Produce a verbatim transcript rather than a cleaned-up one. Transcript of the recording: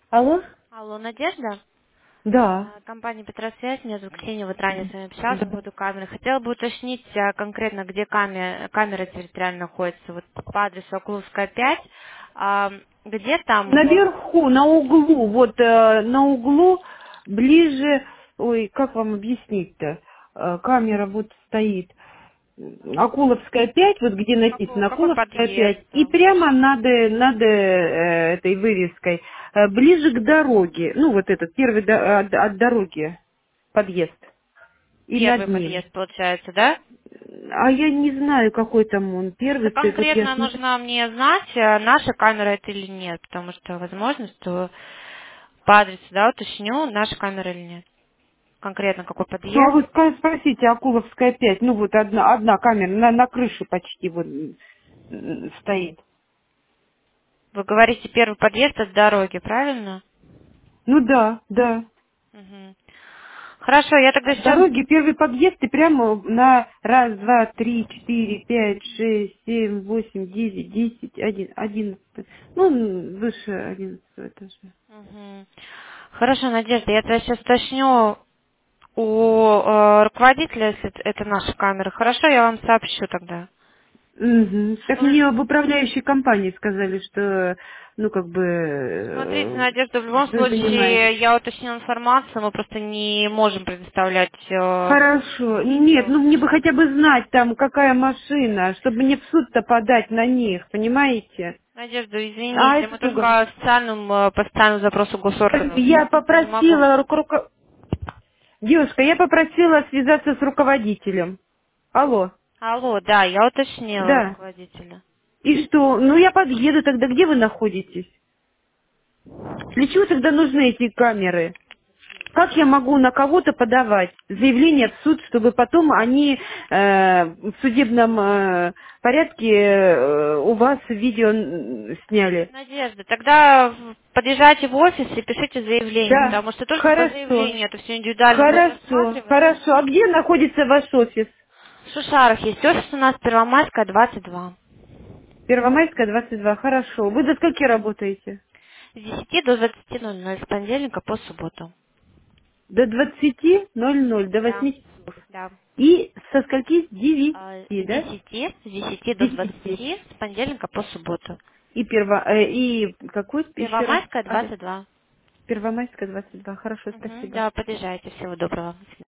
Алло? Алло, Надежда? Да. А, Компания Петросвязь, меня зовут Ксения, вот ранее с вами общалась по поводу камеры. Хотела бы уточнить а, конкретно, где камера, камера территориально находится. Вот по адресу Окуловская пять. А, где там? Наверху, на углу, вот э, на углу, ближе, ой, как вам объяснить-то? Э, камера вот стоит. Акуловская пять, вот где Какой, написано какой Акуловская подъезд пять, и там? прямо над, э, над э, этой вывеской, э, ближе к дороге, ну вот этот, первый до- от, от дороги подъезд, и над Первый ним. подъезд, получается, да? А я не знаю, какой там он, Просто первый, ты- вот я конкретно смотрю. нужно мне знать, а, наша камера это или нет, потому что возможно, что по адресу, да, уточню, наша камера или нет. Конкретно какой Ну, а подъезд. вы ска- спросите, Акуловская пять, ну вот одна, одна камера на, на крыше почти вот м, стоит. Вы говорите первый подъезд от дороги, правильно? Ну да, да. Мгм. Хорошо, я тогда От сейчас... дороги первый подъезд и прямо на раз, два, три, четыре, пять, шесть, семь, восемь, девять, десять, один, одиннадцать. Ну, м, выше одиннадцатого этажа. Мгм. Хорошо, Надежда, я тогда сейчас уточню у э, руководителя, если это это наша камера. Хорошо, я вам сообщу тогда. Мгм. Так Ну, мне об управляющей компании сказали, что, ну, как бы, смотрите, э, Надежда, в любом вы занимаетесь. случае я уточнила информацию, мы просто не можем предоставлять э, Хорошо. Нет, видео. ну мне бы хотя бы знать там, какая машина, чтобы мне в суд-то подать на них, понимаете? Надежда, А извините, это мы туго. только официальному э, по специальному запросу госорганов. Я Я не могу. попросила руко... Девушка, я попросила связаться с руководителем. Алло. Алло, да, я уточнила у Да. руководителя. И что? Ну я подъеду тогда. Где вы находитесь? Для чего тогда нужны эти камеры? Как я могу на кого-то подавать заявление в суд, чтобы потом они э, в судебном э, порядке э, у вас видео м, сняли? Надежда, тогда в- подъезжайте в офис и пишите заявление, Да. потому что только по Хорошо. заявлению это все индивидуально будет Хорошо. рассматриваться. Хорошо. А где находится ваш офис? В Шушарах есть офис у нас Первомайская, двадцать два. Первомайская, двадцать два. Хорошо. Вы до скольки работаете? С десяти до двадцати ноль ноль с понедельника по субботу. До двадцати ноль ноль, до Да, восьми часов. да. И со скольки? С А, девяти, С да? десяти, с десяти С до десяти. двадцати с понедельника по субботу. И, перво... э, и какой еще раз? Первомайская, Адрес? двадцать два. Первомайская, двадцать два. Хорошо, Мгм, спасибо. да, подъезжайте. Всего доброго.